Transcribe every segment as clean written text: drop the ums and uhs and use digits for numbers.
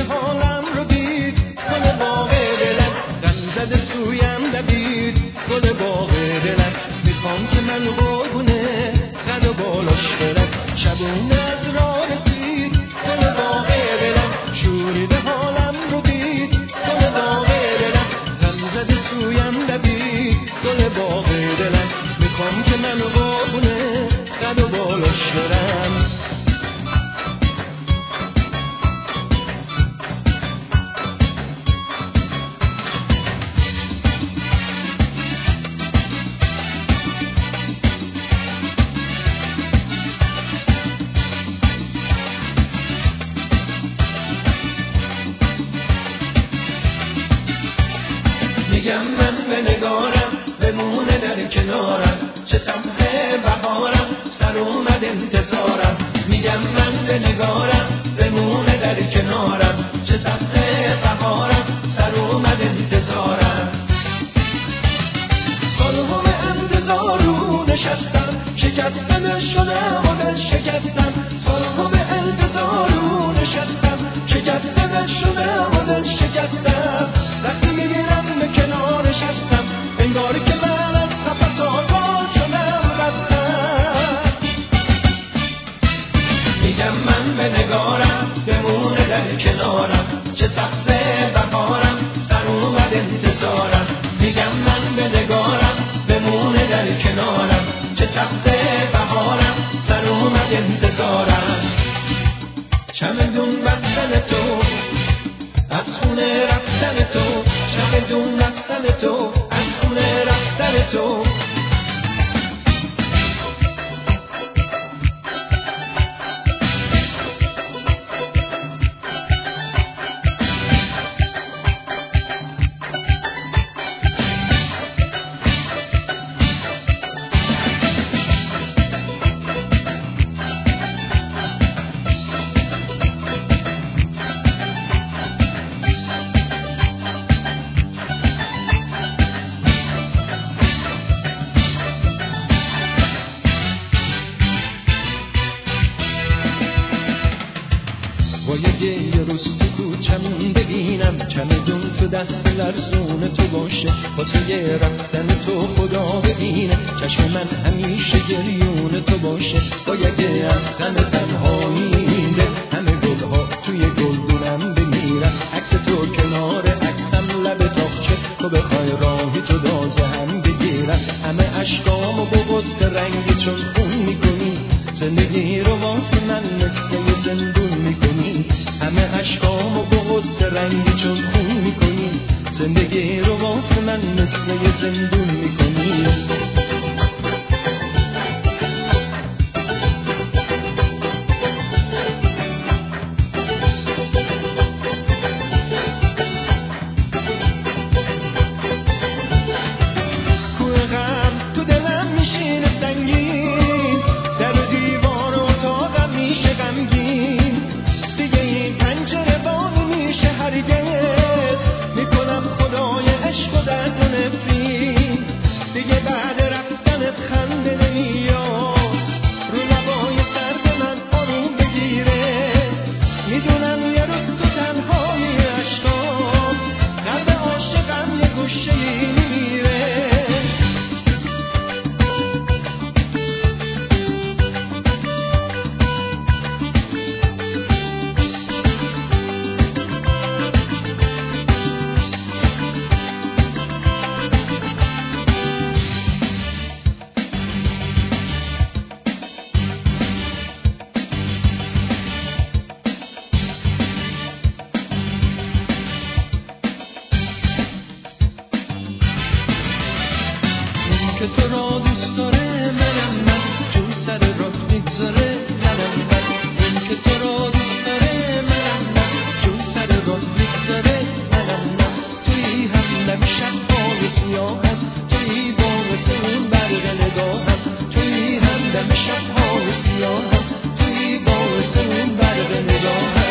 حالم رو دید گل باغ دلم غم زده سویم دوید گل باغ دلم میخوام که من قربونه قد و بالاش برم شبونه از راه رسید گل باغ دلم شورید حالم رو دید گل باغ دلم غم زده سویم دوید گل باغ دلم میخوام که من قربونه قد و بالاش برم میگم من به نگارم بمونه در کنارم چه سبزه بهارم سر اومد انتظارم میگم من به نگارم بمونه در کنارم چه سبزه بهارم سر اومد انتظارم سالهم انتظار رو نشستم شکستن شدم و دل شکستم سالهم انتظار رو نشستم شکستن شدم و دل شکستم وقتی میگیرم به کنار شستم انگار که من از نفس آزاد شدم رفتم میگم من به نگارم بمونه در کنارم چه سبزه بهارم سر اومد انتظارم میگم من به نگارم بمونه در کنارم چه سبزه بهارم سر اومد انتظارم چمدون بستن تو از خونه رفتن تو چمدون رفتن تو از خونه رفتن تو یه روز تو کوچم ببینم چمدون تو دست لرزون تو باشه واسه یه رفتن تو خدا ببینه چشم من همیشه گریون تو باشه باید از غم تنهایی همه گلها توی گلدونم بمیرم عکس تو کنار عکسم لب تاقچه تو بخوای راهی تو دازه هم بگیرم همه اشکامو با غصت رنگی چون خون میکنی زندگی رو واسه من مثل یه زندون میکنی همه اشکامو با غصت رنگی چون خون میکنی زندگی رو واسه من مثل یه زندون میکنی که تو را دوست داره منم من جون سر راه میگذاره منم من این که تو را دوست داره منم من جون سر راه میگذاره منم من توی همدم شب‌های سیاهم توی باعث اون برق نگاهم توی همدم شب‌های سیاهم توی باعث اون برق نگاهم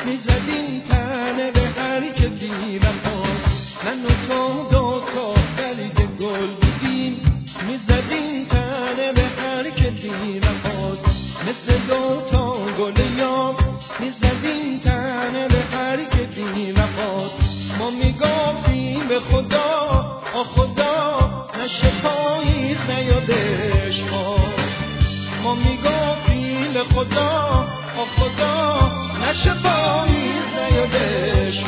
میزدیم تنه به هر که بی وفاست. من و تو دوتا برگ گل بودیم، میزدیم تنه به هر که بی وفاست. مثل دوتا گل یاس میزدیم تنه به هر که بی وفاست. ما میگفتیم به خدا آ خدا نشه پاییز نیادش ما میگفتیم به خدا آ خدا نشه پاییز نیادش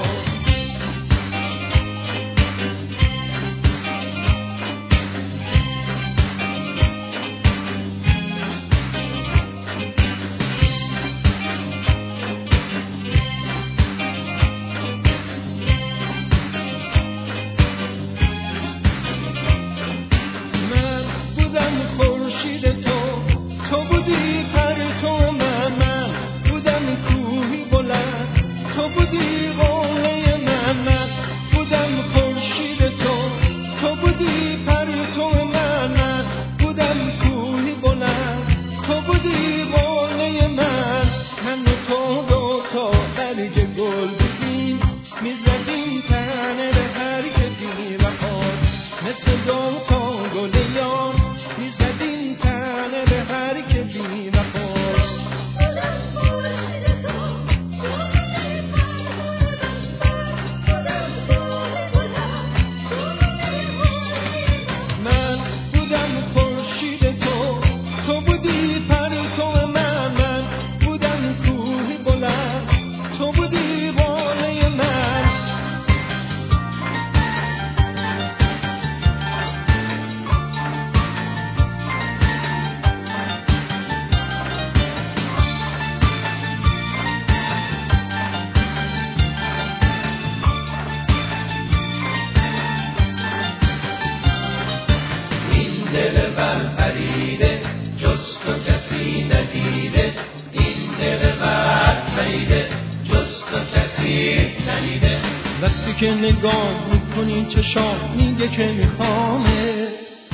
دل بر پریده جز تو کسی ندیده، این دل بر پریده جز تو کسی ندیده. وقتی که نگاه میکنی چشام میگه که میخوامه،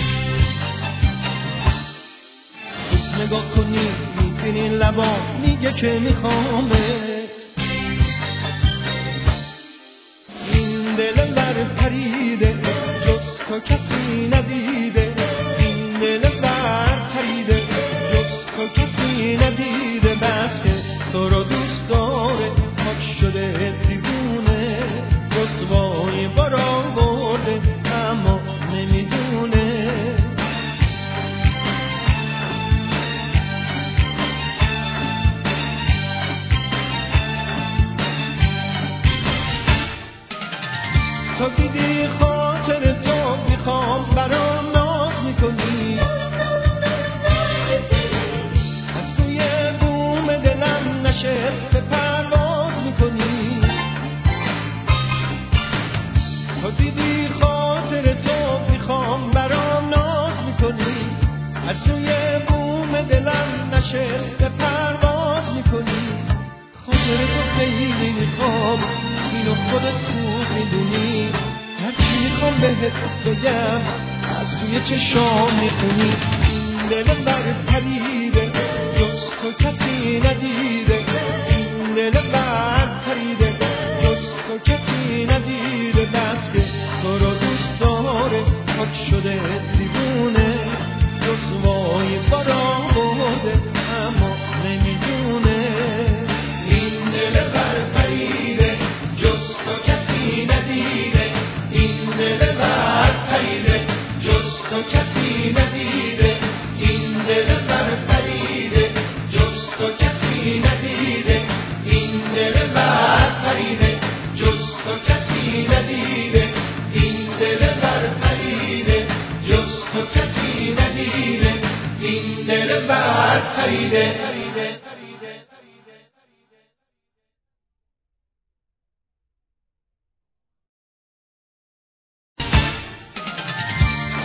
خوب نگاه کنی میبینی لبا میگه که میخوامه. این دل بر پریده جز تو کسی ندیده، ندیده بس که تو رو دوست داره، پاک شده دیوونه، رسوای بارا برده اما نمیدونه. تو دیدی خاطر تو میخوام برام ناز میکنی، به پرواز میکنی. تو دیدی خاطر تو میخوام برام ناز میکنی، از روی بوم دلم نشسته پرواز میکنی. خاطر تو خیلی میخوام، اینو خودت خوب میدونی، هرچی میخوام بهت بگم از توی چشام میخونی. این دل بر پریده جز تو کسی ندیده، دل بر پریده جز تو کسی ندیده، بس که تو رو دوست داره، پاک شده دیوونه، رسوای بارا برده اما نمیدونه. این دل بر پریده جز تو کسی ندیده، این دل بر پریده جز تو کسی ندیده، این دل بر پریده جز تو کسی ندیده، این دل بر پریده جز تو کسی ندیده، این دل بر پریده جز تو کسی ندیده، این دل بر پریده